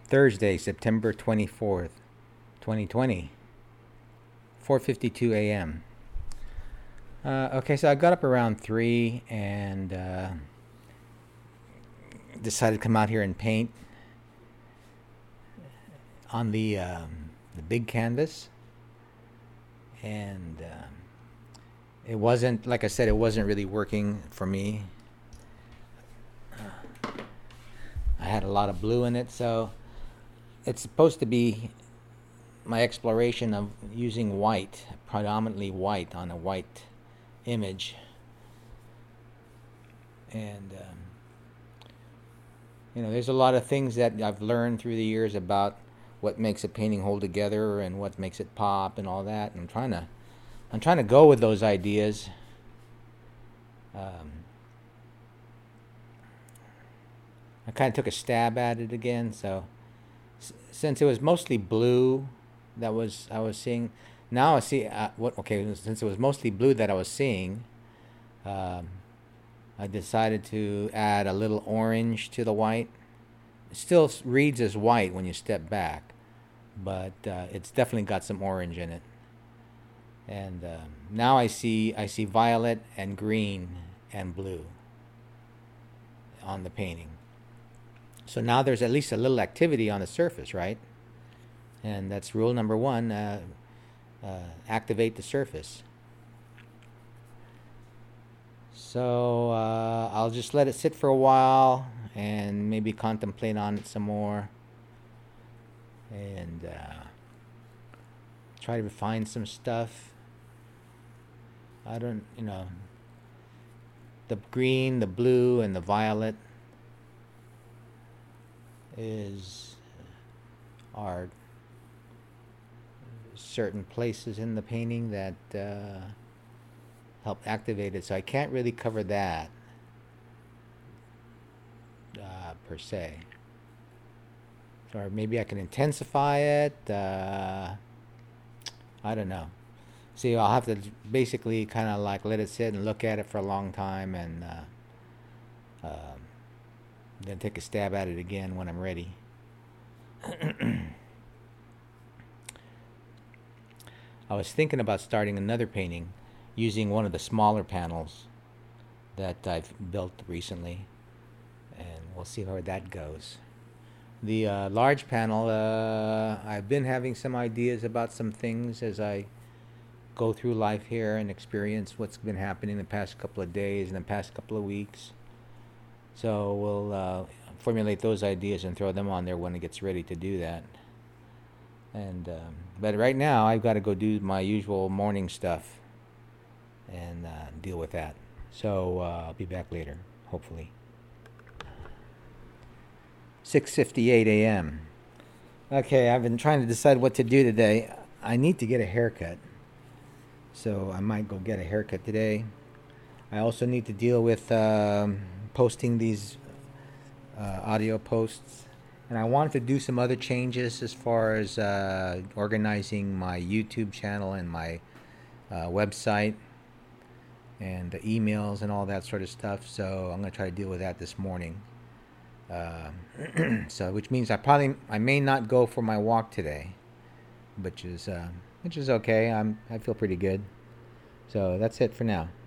Thursday, September 24th, 2020, 4:52 a.m. Okay, so I got up around 3 and decided to come out here and paint on the big canvas. And it wasn't, like I said, it wasn't really working for me. I had a lot of blue in it, so it's supposed to be my exploration of using white, predominantly white, on a white image. And there's a lot of things that I've learned through the years about what makes a painting hold together and what makes it pop and all that. And I'm trying to go with those ideas. I kind of took a stab at it again. So since it was mostly blue that I was seeing, now I see since it was mostly blue that I was seeing, I decided to add a little orange to the white. It still reads as white when you step back, but it's definitely got some orange in it. And now I see violet and green and blue on the painting. So now there's at least a little activity on the surface, right? And that's rule number 1, activate the surface. So I'll just let it sit for a while and maybe contemplate on it some more. And try to refine some stuff. The green, the blue, and the violet are certain places in the painting that help activate it. So I can't really cover that per se. Or maybe I can intensify it. I don't know. See, I'll have to basically kind of like let it sit and look at it for a long time, and then take a stab at it again when I'm ready. I was thinking about starting another painting using one of the smaller panels that I've built recently, and we'll see how that goes. The large panel, I've been having some ideas about some things as I go through life here and experience what's been happening the past couple of days and the past couple of weeks. So we'll formulate those ideas and throw them on there when it gets ready to do that. And but right now I've got to go do my usual morning stuff and deal with that. So I'll be back later, hopefully. 6:58 a.m. Okay, I've been trying to decide what to do today. I need to get a haircut, so I might go get a haircut today. I also need to deal with posting these audio posts, and I wanted to do some other changes as far as organizing my YouTube channel and my website and the emails and all that sort of stuff. So I'm going to try to deal with that this morning. So which means I may not go for my walk today, which is okay. I feel pretty good. So that's it for now.